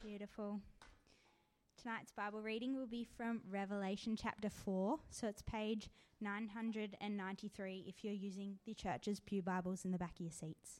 Beautiful. Tonight's Bible reading will be from Revelation chapter 4, so it's page 993 if you're using the church's pew Bibles in the back of your seats.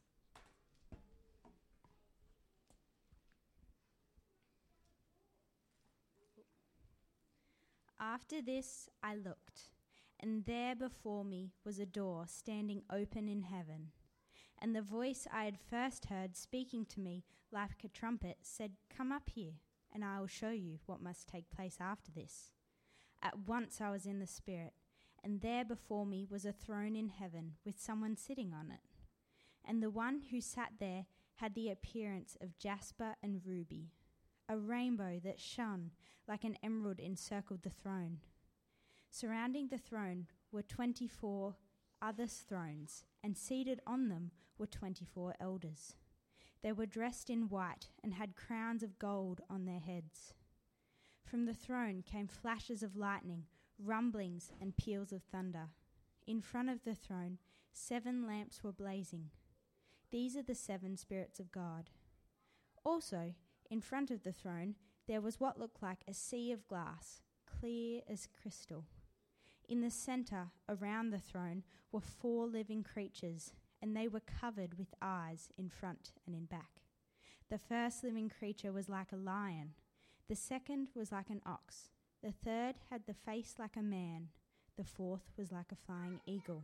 After this I looked, and there before me was a door standing open in heaven. And the voice I had first heard speaking to me like a trumpet said, "Come up here, and I will show you what must take place after this." At once I was in the Spirit, and there before me was a throne in heaven with someone sitting on it. And the one who sat there had the appearance of jasper and ruby. A rainbow that shone like an emerald encircled the throne. Surrounding the throne were 24 other thrones, and seated on them were 24 elders. They were dressed in white and had crowns of gold on their heads. From the throne came flashes of lightning, rumblings and peals of thunder. In front of the throne 7 lamps were blazing. These are the 7 spirits of God. Also, in front of the throne there was what looked like a sea of glass, clear as crystal. In the centre, around the throne, were 4 living creatures, and they were covered with eyes in front and in back. The first living creature was like a lion. The second was like an ox. The third had the face like a man. The fourth was like a flying eagle.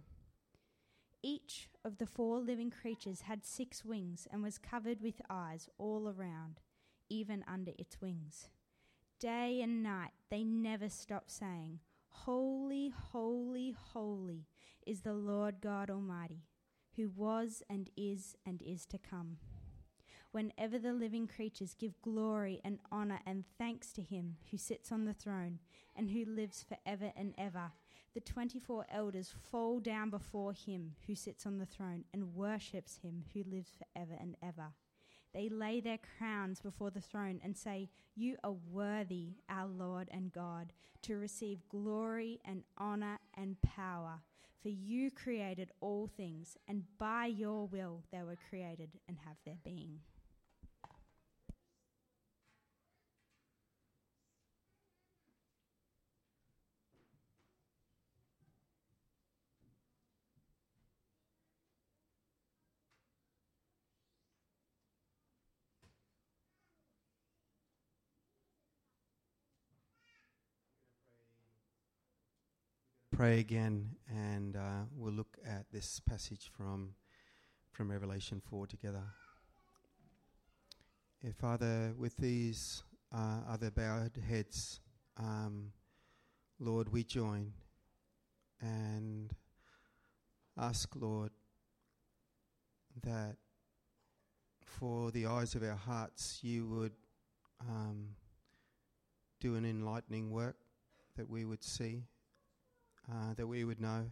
Each of the 4 living creatures had 6 wings and was covered with eyes all around, even under its wings. Day and night they never stopped saying, "Holy, holy, holy is the Lord God Almighty, who was and is to come." Whenever the living creatures give glory and honor and thanks to him who sits on the throne and who lives forever and ever, the 24 elders fall down before him who sits on the throne and worships him who lives forever and ever. They lay their crowns before the throne and say, "You are worthy, our Lord and God, to receive glory and honor and power. For you created all things, and by your will they were created and have their being." Pray again, and we'll look at this passage from Revelation 4 together. Father, with these other bowed heads, Lord, we join and ask, Lord, that for the eyes of our hearts you would do an enlightening work, that we would see, that we would know,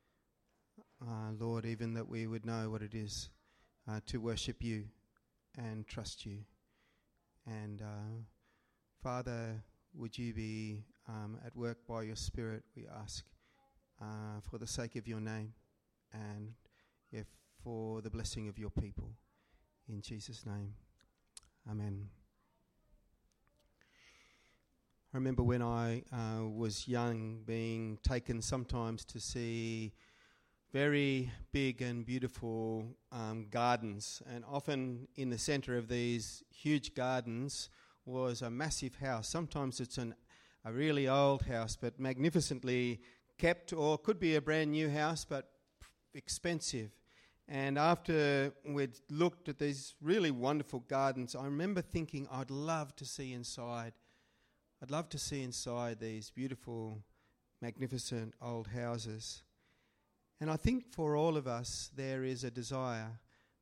Lord, even that we would know what it is to worship you and trust you. And Father, would you be at work by your Spirit, we ask, for the sake of your name and for the blessing of your people. In Jesus' name, amen. I remember when I was young being taken sometimes to see very big and beautiful gardens, and often in the centre of these huge gardens was a massive house. Sometimes it's a really old house but magnificently kept, or could be a brand new house but expensive. And after we'd looked at these really wonderful gardens, I remember thinking I'd love to see inside. I'd love to see inside these beautiful, magnificent old houses. And I think for all of us there is a desire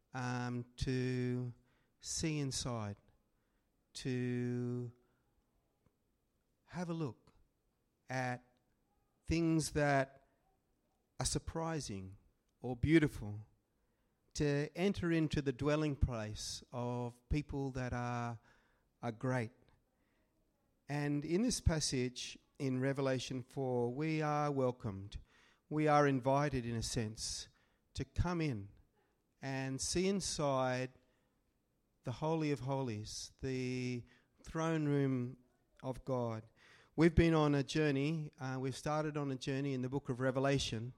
to see inside, to have a look at things that are surprising or beautiful, to enter into the dwelling place of people that are great. And in this passage in Revelation 4, we are welcomed. We are invited, in a sense, to come in and see inside the Holy of Holies, the throne room of God. We've been on a journey. We've started on a journey in the book of Revelation.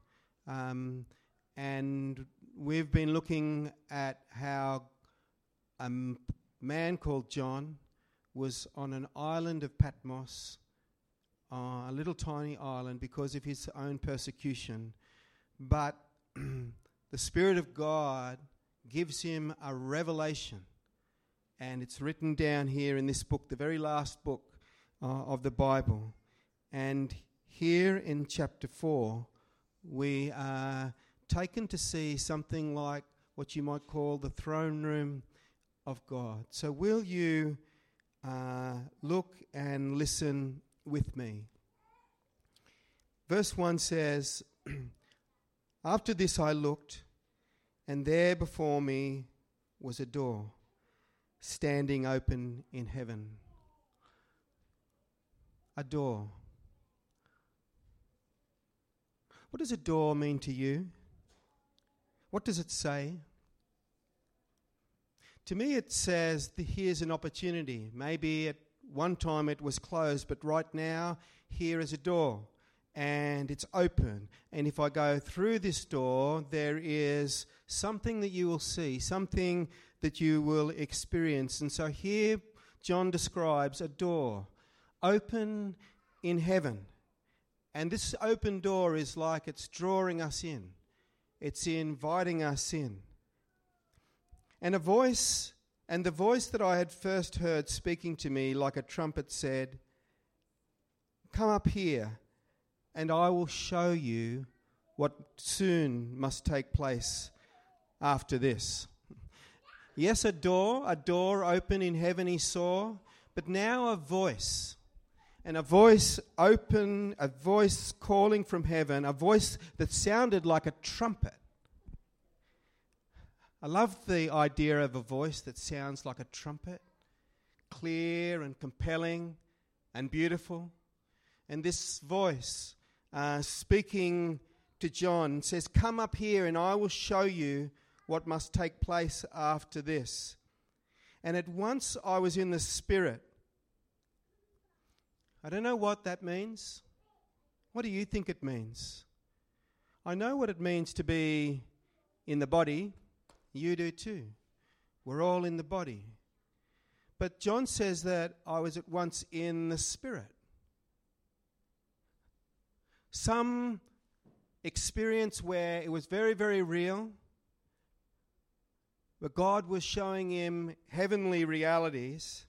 And we've been looking at how a man called John was on an island of Patmos, a little tiny island because of his own persecution. But the Spirit of God gives him a revelation. And it's written down here in this book, the very last book of the Bible. And here in chapter 4, we are taken to see something like what you might call the throne room of God. So will you look and listen with me? Verse 1 says, "After this I looked, and there before me was a door, standing open in heaven." A door. What does a door mean to you? What does it say? To me it says, here's an opportunity. Maybe at one time it was closed, but right now here is a door and it's open. And if I go through this door, there is something that you will see, something that you will experience. And so here John describes a door open in heaven. And this open door is like it's drawing us in. It's inviting us in. And the voice that I had first heard speaking to me like a trumpet said, "Come up here, and I will show you what soon must take place after this." Yes, a door open in heaven he saw, but now a voice. And a voice open, a voice calling from heaven, a voice that sounded like a trumpet. I love the idea of a voice that sounds like a trumpet, clear and compelling and beautiful. And this voice speaking to John says, "Come up here and I will show you what must take place after this." And at once I was in the Spirit. I don't know what that means. What do you think it means? I know what it means to be in the body. You do too. We're all in the body. But John says that I was at once in the Spirit. Some experience where it was very, very real, but God was showing him heavenly realities.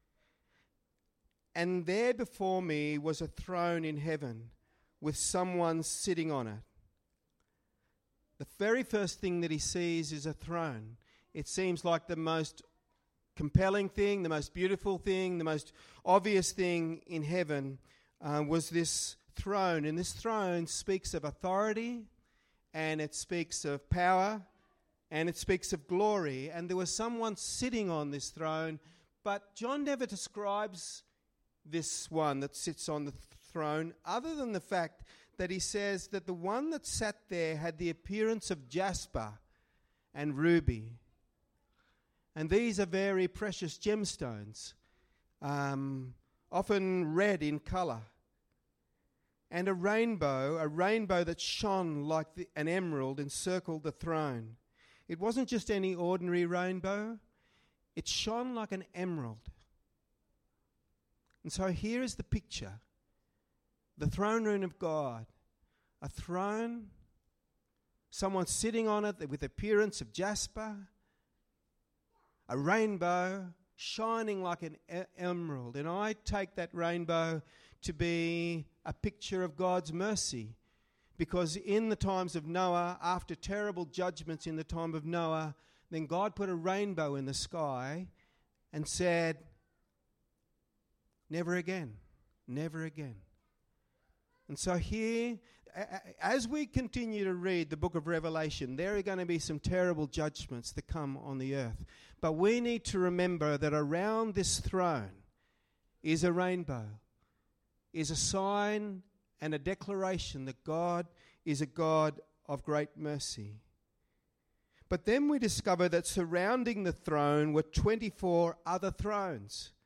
And there before me was a throne in heaven with someone sitting on it. The very first thing that he sees is a throne. It seems like the most compelling thing, the most beautiful thing, the most obvious thing in heaven was this throne. And this throne speaks of authority, and it speaks of power, and it speaks of glory. And there was someone sitting on this throne, but John never describes this one that sits on the throne, other than the fact that he says that the one that sat there had the appearance of jasper and ruby. And these are very precious gemstones, often red in colour. And a rainbow that shone like an emerald encircled the throne. It wasn't just any ordinary rainbow, it shone like an emerald. And so here is the picture. The throne room of God. A throne, someone sitting on it with appearance of jasper, a rainbow shining like an emerald. And I take that rainbow to be a picture of God's mercy. Because in the times of Noah, after terrible judgments in the time of Noah, then God put a rainbow in the sky and said, "Never again, never again." And so here, as we continue to read the book of Revelation, there are going to be some terrible judgments that come on the earth. But we need to remember that around this throne is a rainbow, is a sign and a declaration that God is a God of great mercy. But then we discover that surrounding the throne were 24 other thrones.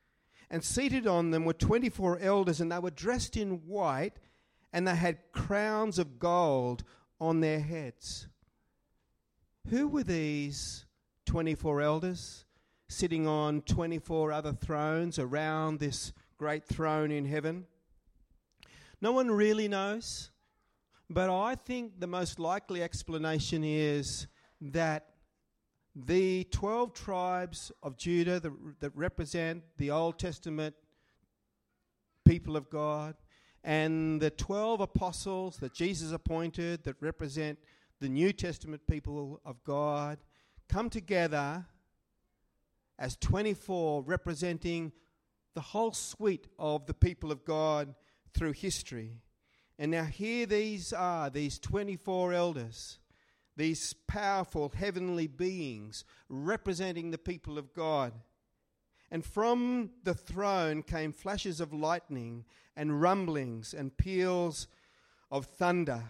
And seated on them were 24 elders, and they were dressed in white, and they had crowns of gold on their heads. Who were these 24 elders sitting on 24 other thrones around this great throne in heaven? No one really knows, but I think the most likely explanation is that the 12 tribes of Judah that represent the Old Testament people of God, and the 12 apostles that Jesus appointed that represent the New Testament people of God, come together as 24 representing the whole suite of the people of God through history. And now here these are, these 24 elders, these powerful heavenly beings representing the people of God. And from the throne came flashes of lightning and rumblings and peals of thunder.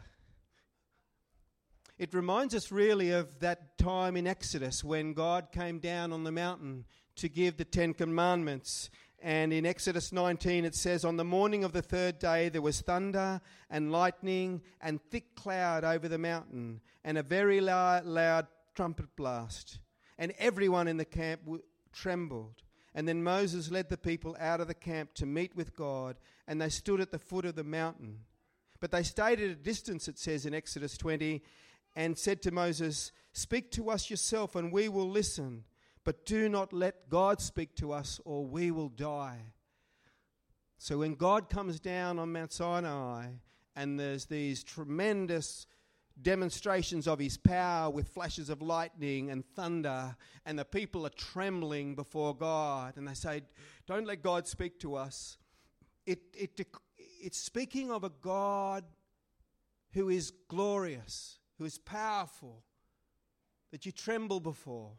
It reminds us really of that time in Exodus when God came down on the mountain to give the 10 Commandments. And in Exodus 19 it says, on the morning of the third day there was thunder and lightning and thick cloud over the mountain and a very loud trumpet blast. And everyone in the camp trembled. And then Moses led the people out of the camp to meet with God, and they stood at the foot of the mountain. But they stayed at a distance, it says in Exodus 20, and said to Moses, speak to us yourself and we will listen, but do not let God speak to us or we will die. So when God comes down on Mount Sinai and there's these tremendous demonstrations of his power with flashes of lightning and thunder, and the people are trembling before God and they say, don't let God speak to us. It's speaking of a God who is glorious, who is powerful, that you tremble before.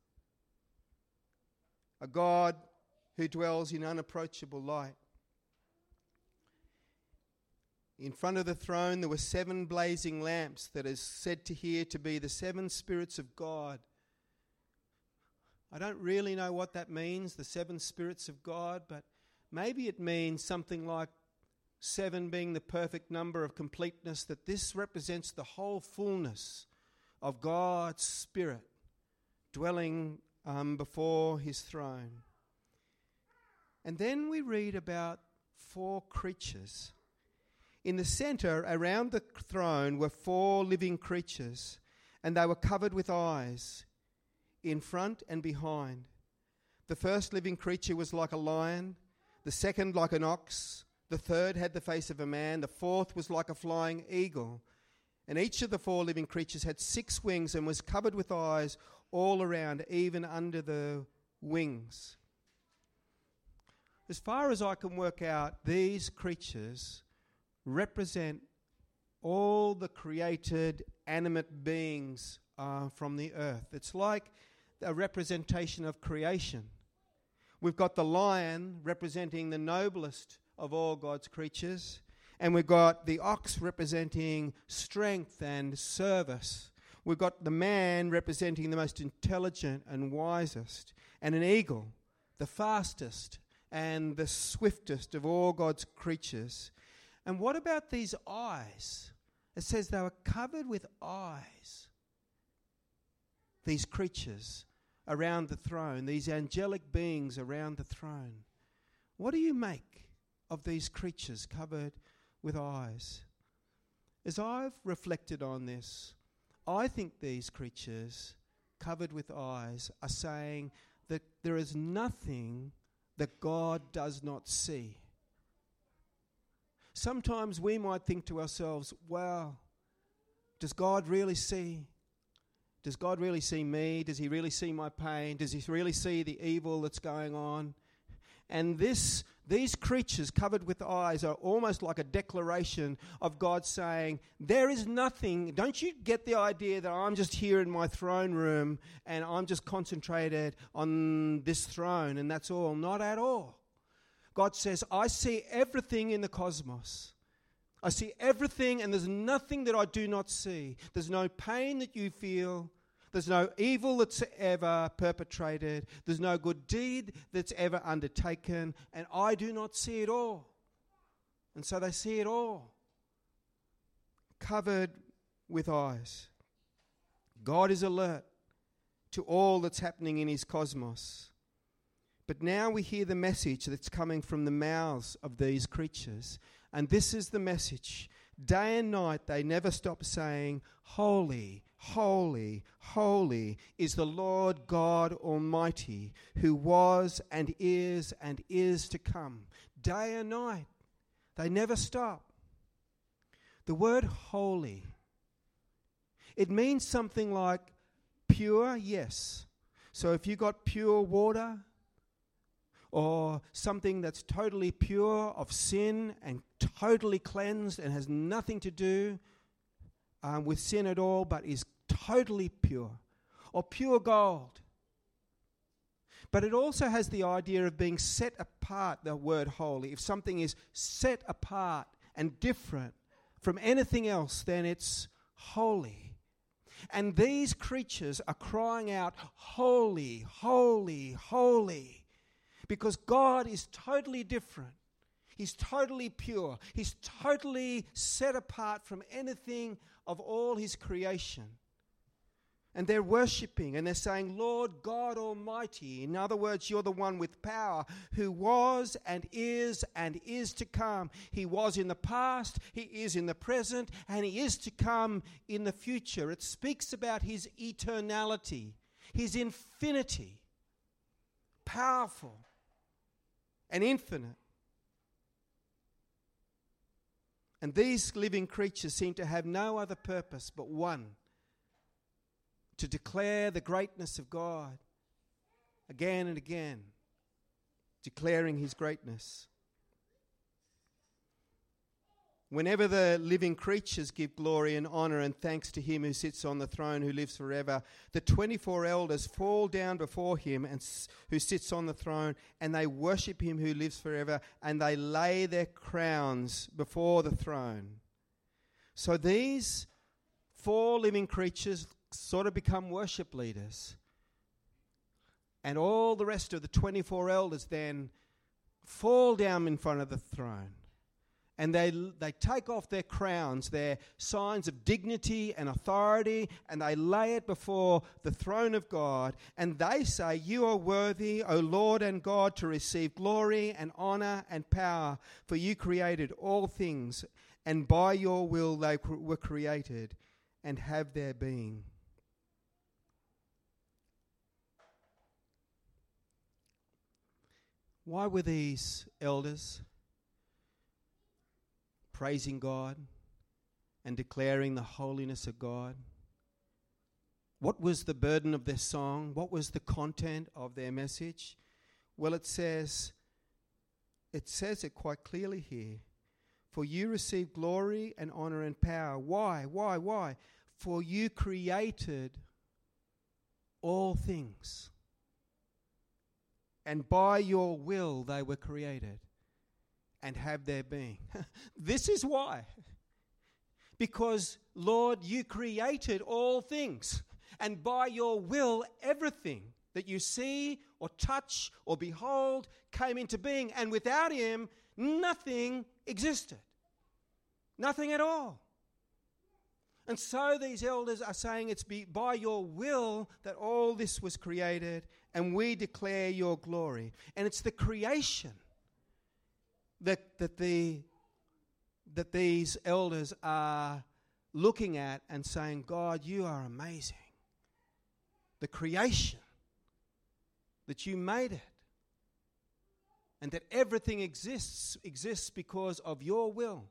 A God who dwells in unapproachable light. In front of the throne there were 7 blazing lamps that is said to here to be the 7 spirits of God. I don't really know what that means, the 7 spirits of God, but maybe it means something like 7 being the perfect number of completeness, that this represents the whole fullness of God's Spirit dwelling before his throne. And then we read about 4 creatures. In the center, around the throne, were 4 living creatures, and they were covered with eyes, in front and behind. The first living creature was like a lion, the second like an ox, the third had the face of a man, the fourth was like a flying eagle. And each of the 4 living creatures had 6 wings and was covered with eyes all around, even under the wings. As far as I can work out, these creatures represent all the created animate beings from the earth. It's like a representation of creation. We've got the lion representing the noblest of all God's creatures, and we've got the ox representing strength and service. We've got the man representing the most intelligent and wisest, and an eagle, the fastest and the swiftest of all God's creatures. And what about these eyes? It says they were covered with eyes. These creatures around the throne, these angelic beings around the throne. What do you make of these creatures covered with eyes? As I've reflected on this, I think these creatures covered with eyes are saying that there is nothing that God does not see. Sometimes we might think to ourselves, wow, does God really see? Does God really see me? Does he really see my pain? Does he really see the evil that's going on? And these creatures covered with eyes are almost like a declaration of God saying, there is nothing. Don't you get the idea that I'm just here in my throne room and I'm just concentrated on this throne and that's all? Not at all. God says, I see everything in the cosmos. I see everything, and there's nothing that I do not see. There's no pain that you feel. There's no evil that's ever perpetrated. There's no good deed that's ever undertaken. And I do not see it all. And so they see it all, covered with eyes. God is alert to all that's happening in his cosmos. But now we hear the message that's coming from the mouths of these creatures. And this is the message. Day and night they never stop saying, "Holy, holy, holy is the Lord God Almighty, who was and is to come." Day and night. They never stop. The word holy, it means something like pure, yes. So if you got pure water or something that's totally pure of sin and totally cleansed and has nothing to do with sin at all, but is totally pure, or pure gold. But it also has the idea of being set apart, the word holy. If something is set apart and different from anything else, then it's holy. And these creatures are crying out, "Holy, holy, holy," because God is totally different. He's totally pure. He's totally set apart from anything of all his creation. And they're worshipping and they're saying, "Lord God Almighty," in other words, you're the one with power, who was and is to come. He was in the past, he is in the present, and he is to come in the future. It speaks about his eternality, his infinity, powerful and infinite. And these living creatures seem to have no other purpose but one: to declare the greatness of God again and again, declaring his greatness. Whenever the living creatures give glory and honor and thanks to him who sits on the throne, who lives forever, the 24 elders fall down before him and who sits on the throne, and they worship him who lives forever, and they lay their crowns before the throne. So these 4 living creatures sort of become worship leaders. And all the rest of the 24 elders then fall down in front of the throne. And they take off their crowns, their signs of dignity and authority, and they lay it before the throne of God. And they say, "You are worthy, O Lord and God, to receive glory and honor and power, for you created all things, and by your will they were created and have their being." Why were these elders praising God and declaring the holiness of God? What was the burden of their song? What was the content of their message? Well, it says it quite clearly here. For you receive glory and honor and power. Why? For you created all things. And by your will they were created and have their being. This is why. Because, Lord, you created all things. And by your will, everything that you see or touch or behold came into being. And without him, nothing existed. Nothing at all. And so these elders are saying it's by your will that all this was created, and we declare your glory. And it's the creation that these elders are looking at and saying, "God, you are amazing." The creation, that you made it, and that everything exists because of your will.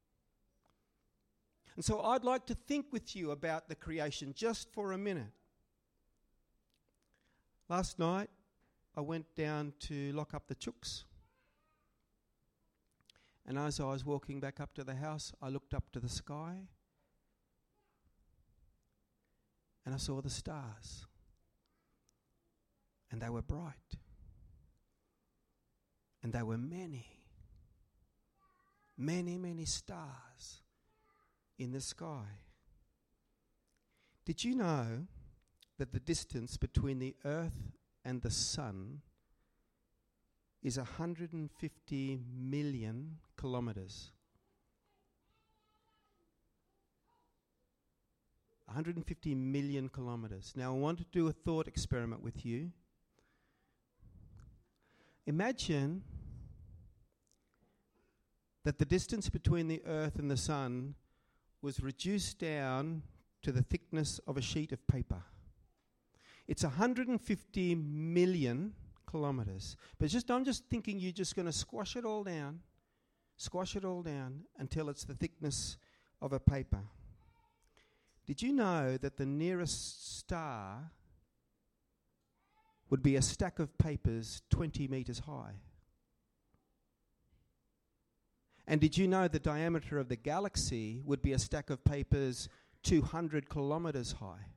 And so I'd like to think with you about the creation just for a minute. Last night, I went down to lock up the chooks. And as I was walking back up to the house, I looked up to the sky. And I saw the stars. And they were bright. And they were many, many, many stars in the sky. Did you know that the distance between the earth and the sun is 150 million kilometers. 150 million kilometers. Now, I want to do a thought experiment with you. Imagine that the distance between the earth and the sun was reduced down to the thickness of a sheet of paper. It's 150 million kilometers. But I'm just thinking you're just going to squash it all down until it's the thickness of a paper. Did you know that the nearest star would be a stack of papers 20 meters high? And did you know the diameter of the galaxy would be a stack of papers 200 kilometers high?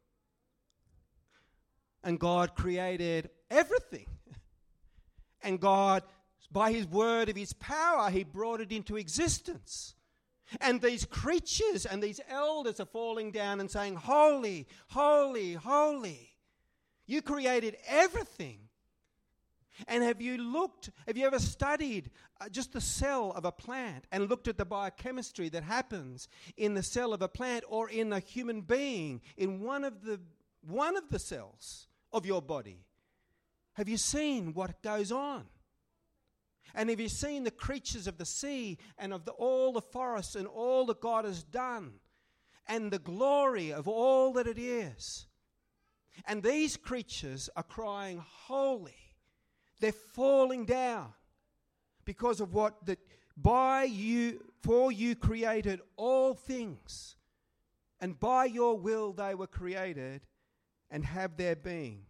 And God created everything. And God, by His word of His power, He brought it into existence. And these creatures and these elders are falling down and saying, "Holy, holy, holy. You created everything." And have you ever studied just the cell of a plant and looked at the biochemistry that happens in the cell of a plant or in a human being, in one of the cells of your body? Have you seen what goes on? And have you seen the creatures of the sea and of all the forests and all that God has done and the glory of all that it is? And these creatures are crying, "Holy." They're falling down because of for you created all things, and by your will they were created and have their being.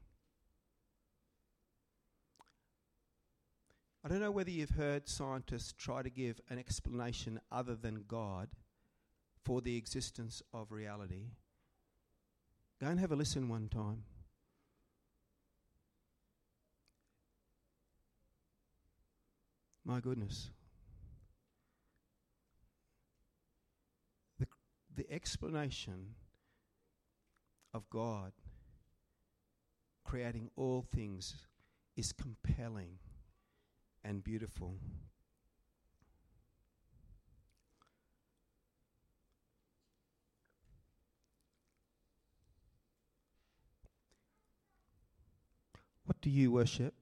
I don't know whether you've heard scientists try to give an explanation other than God for the existence of reality. Go and have a listen one time. My goodness. The explanation of God creating all things is compelling and beautiful. What do you worship?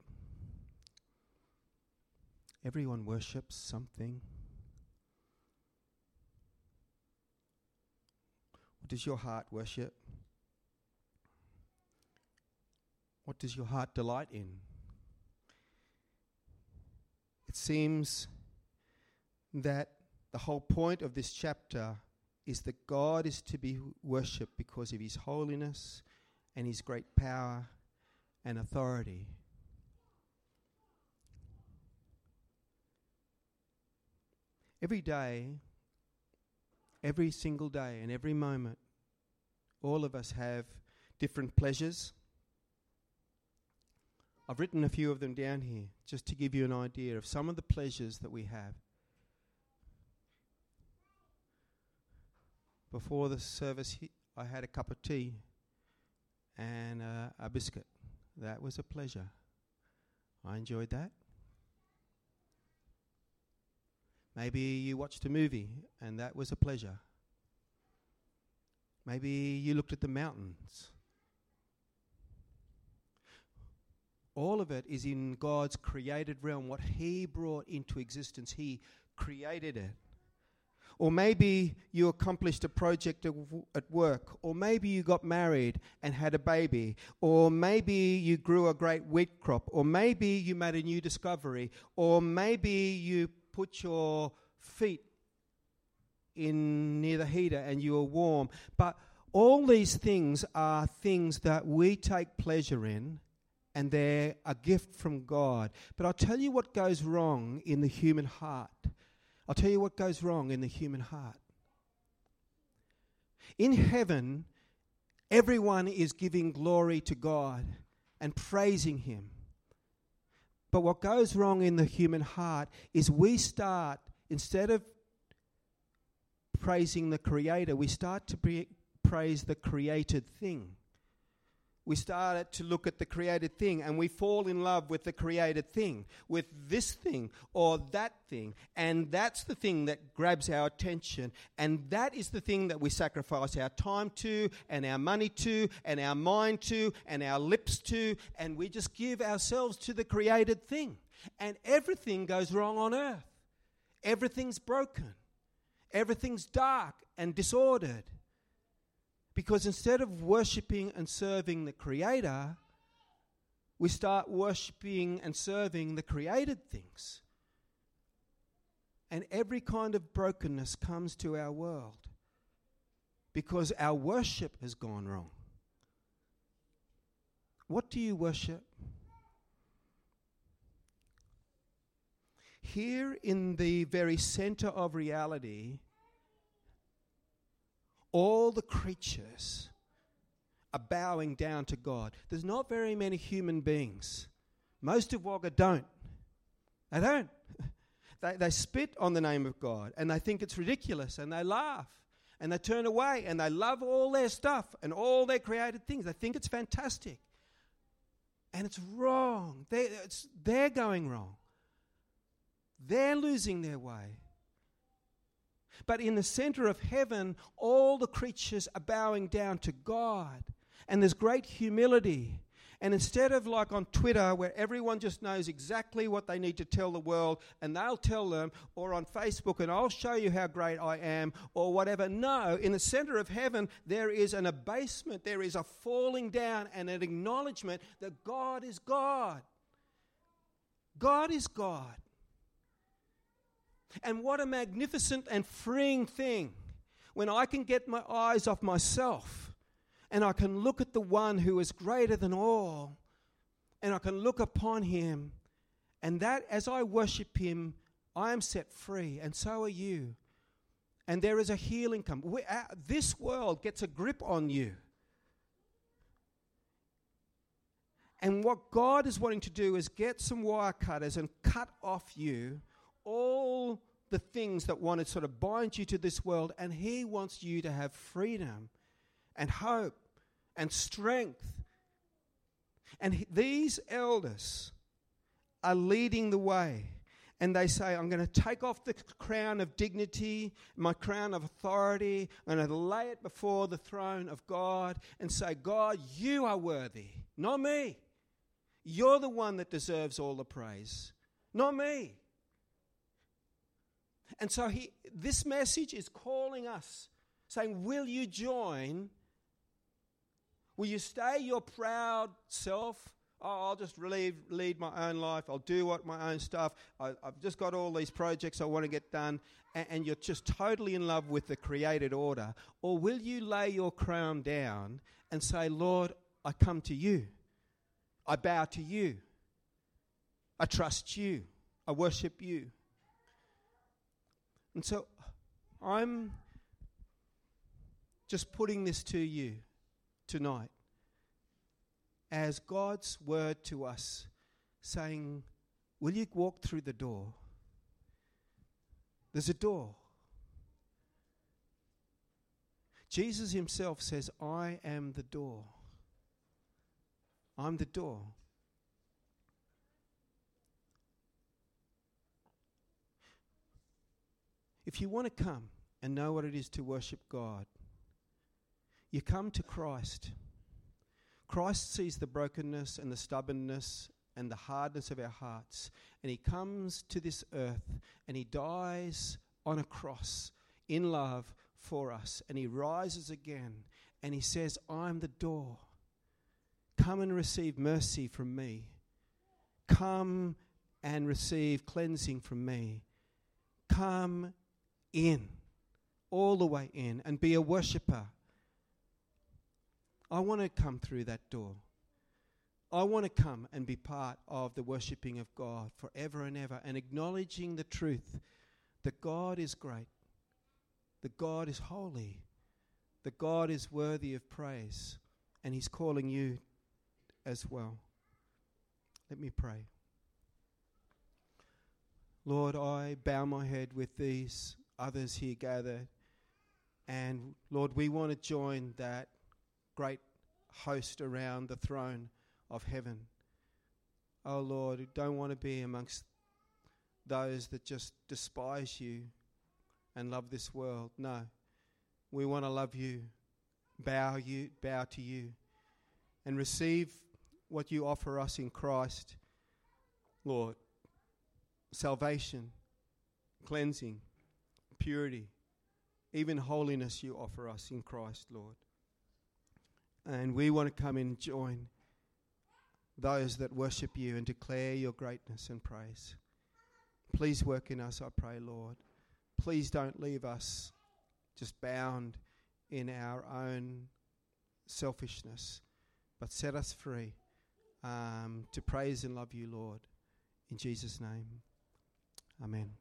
Everyone worships something. What does your heart worship? What does your heart delight in? It seems that the whole point of this chapter is that God is to be worshipped because of His holiness and His great power and authority. Every day, every single day and every moment, all of us have different pleasures. I've written a few of them down here just to give you an idea of some of the pleasures that we have. Before the service, I had a cup of tea and a biscuit. That was a pleasure. I enjoyed that. Maybe you watched a movie and that was a pleasure. Maybe you looked at the mountains. All of it is in God's created realm, what He brought into existence. He created it. Or maybe you accomplished a project at work. Or maybe you got married and had a baby. Or maybe you grew a great wheat crop. Or maybe you made a new discovery. Or maybe you put your feet in near the heater and you were warm. But all these things are things that we take pleasure in, and they're a gift from God. But I'll tell you what goes wrong in the human heart. I'll tell you what goes wrong in the human heart. In heaven, everyone is giving glory to God and praising Him. But what goes wrong in the human heart is we start, instead of praising the Creator, we start to praise the created thing. we started to look at the created thing, and we fall in love with the created thing, with this thing or that thing. And that's the thing that grabs our attention. And that is the thing that we sacrifice our time to, and our money to, and our mind to, and our lips to. And we just give ourselves to the created thing. And everything goes wrong on earth. Everything's broken. Everything's dark and disordered. Because instead of worshipping and serving the Creator, we start worshipping and serving the created things. And every kind of brokenness comes to our world because our worship has gone wrong. What do you worship? Here in the very center of reality, all the creatures are bowing down to God. There's not very many human beings. Most of Wagga don't. They don't. They spit on the name of God, and they think it's ridiculous, and they laugh, and they turn away, and they love all their stuff and all their created things. They think it's fantastic. And it's wrong. They're going wrong. They're losing their way. But in the center of heaven, all the creatures are bowing down to God. And there's great humility. And instead of like on Twitter, where everyone just knows exactly what they need to tell the world, and they'll tell them, or on Facebook, and I'll show you how great I am, or whatever. No, in the center of heaven, there is an abasement, there is a falling down and an acknowledgement that God is God. God is God. And what a magnificent and freeing thing when I can get my eyes off myself and I can look at the one who is greater than all, and I can look upon him, and that as I worship him, I am set free, and so are you. And there is a healing come. This world gets a grip on you. And what God is wanting to do is get some wire cutters and cut off you all the things that want to sort of bind you to this world, and he wants you to have freedom and hope and strength. And these elders are leading the way, and they say, I'm going to take off the crown of dignity, my crown of authority, and I'm going to lay it before the throne of God and say, God, you are worthy, not me. You're the one that deserves all the praise, not me. And so this message is calling us, saying, will you join? Will you stay your proud self? Oh, I'll just lead my own life. I'll do my own stuff. I've just got all these projects I want to get done. And you're just totally in love with the created order. Or will you lay your crown down and say, Lord, I come to you. I bow to you. I trust you. I worship you. And so I'm just putting this to you tonight as God's word to us, saying, will you walk through the door? There's a door. Jesus himself says, I am the door. I'm the door. If you want to come and know what it is to worship God, you come to Christ. Christ sees the brokenness and the stubbornness and the hardness of our hearts, and he comes to this earth and he dies on a cross in love for us, and he rises again and he says, I'm the door. Come and receive mercy from me. Come and receive cleansing from me. Come in, all the way in, and be a worshipper. I want to come through that door. I want to come and be part of the worshipping of God forever and ever, and acknowledging the truth that God is great, that God is holy, that God is worthy of praise, and he's calling you as well. Let me pray. Lord, I bow my head with these others here gathered, and Lord, we want to join that great host around the throne of heaven. Oh Lord, we don't want to be amongst those that just despise you and love this world. No, we want to love you, bow to you, and receive what you offer us in Christ, Lord. Salvation, cleansing, purity, even holiness you offer us in Christ, Lord. And we want to come and join those that worship you and declare your greatness and praise. Please work in us, I pray, Lord. Please don't leave us just bound in our own selfishness, but set us free to praise and love you, Lord. In Jesus' name, amen.